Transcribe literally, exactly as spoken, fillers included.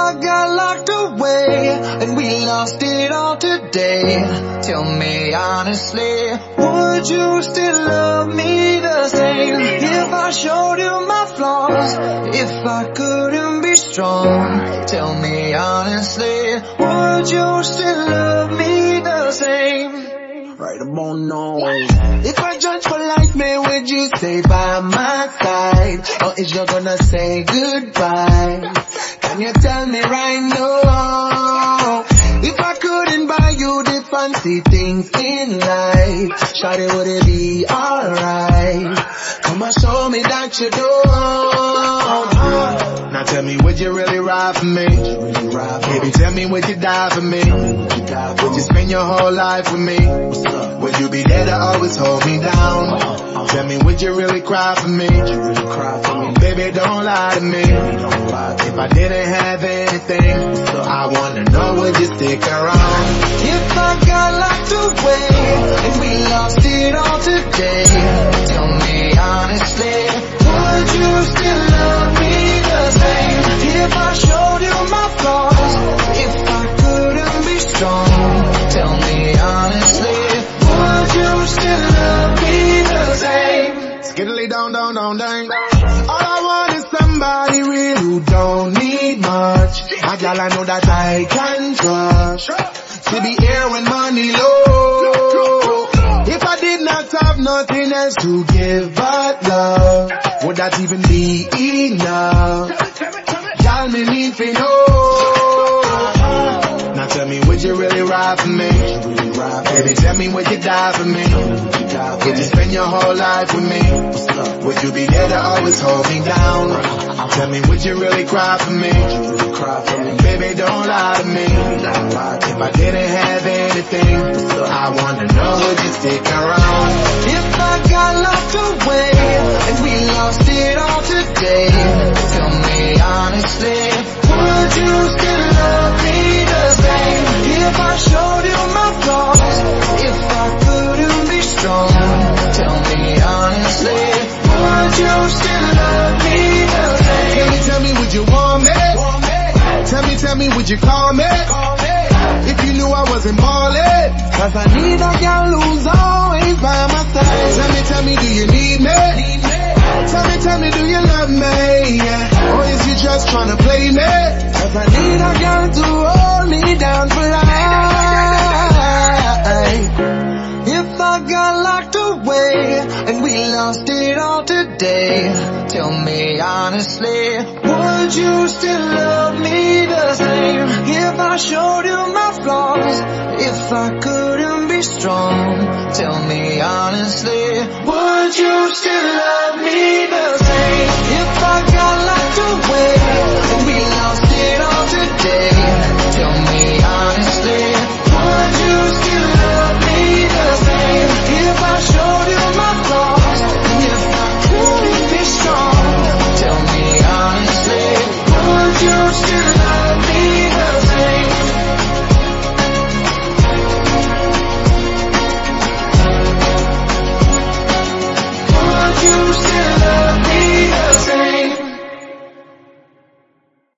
I got locked away and we lost it all today, tell me honestly, would you still love me the same? If I showed you my flaws, if I couldn't be strong, tell me honestly, would you still love me the same? Right about now. If I judge for life, man, would you stay by my side? Or is you gonna say goodbye? Can you tell me right now? If I couldn't buy you the fancy things in life, shawty, would it be alright? Come on, show me that you do. Now tell me, would you really ride for me? Baby, tell me, would you die for me? Would you spend your whole life with me? Would you be there to always hold me down? Tell me, would you really cry for me? Baby, don't lie to me. If I didn't have anything, I wanna know, would you stick around? If I got locked away and we lost it all today, tell me honestly, would you still love me the same? If I showed you my flaws, if I couldn't be strong, tell me honestly, would you still love me the same? Skiddly down, down, down, down. All I want is somebody real who don't need much. A girl I know that I can trust. To be here when money low. If I did not have nothing else to give but love, would that even be enough? Y'all me need to know. Now tell me, would you really ride for me? Baby, tell me, would you die for me? Would you spend your whole life with me? Would you be there to always hold me down? Tell me, would you really cry for me? Baby, don't lie to me. If I didn't have anything, I wanna know, would you stick around? If I got locked away and we lost it all today, tell me honestly, would you still love me the same? If I showed you my flaws, if I couldn't be strong, tell me honestly, would you still love me the same? Tell me, tell me, would you want me? Tell me, tell me, would you call me? If you knew I wasn't ballin', cause I need a girl who's always by my side. Tell me, tell me, do you need me? Tell me, tell me, do you love me? Or is you just tryna play me? Cause I need a girl to hold me down for life. If I got locked away and we lost it all today, tell me honestly, would you still love me the same? If I showed you my flaws, if I couldn't be strong, tell me honestly, would you still